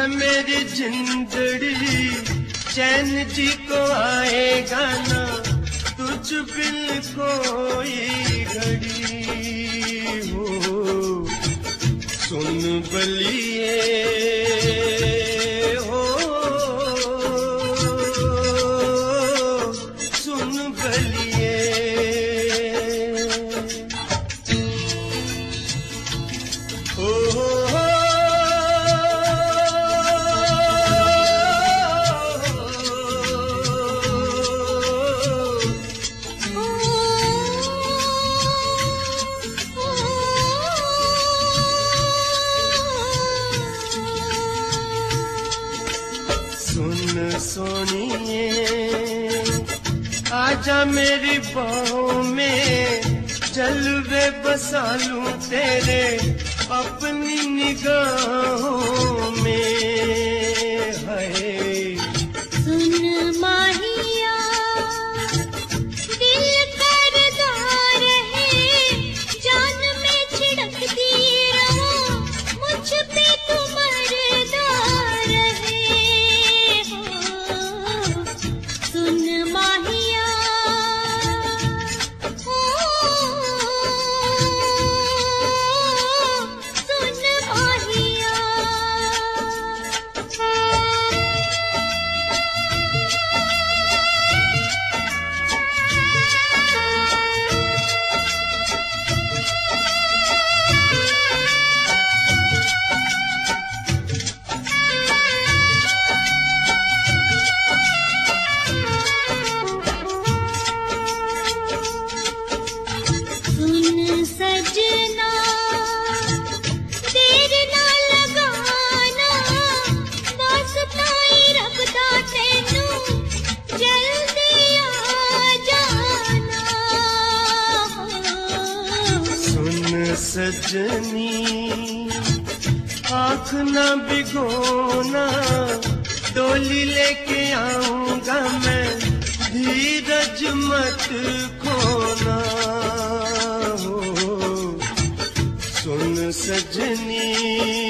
मेरी जिंदड़ी चैन जी को आएगा ना तुझ बिन कोई घड़ी हो। सुन बलिए हो, सुन बलिए। सोनिए आजा मेरी बाहों में, जलवे बसा लूं तेरे अपनी निगाहों में। है सुन माहिया दिल करता रहे, जान में छिड़कती रहो, मुझ पे तू मरदा रहे हो। सुन माहिया सुन माहिया। सुन सजना देर ना लगाना, वास्ताई रखदा तैनू जल्दी आ जाना। सुन सजनी आँख न भिगोना, डोली लेके आऊंगा मैं, धीरज मत खोना हो। सुन सजनी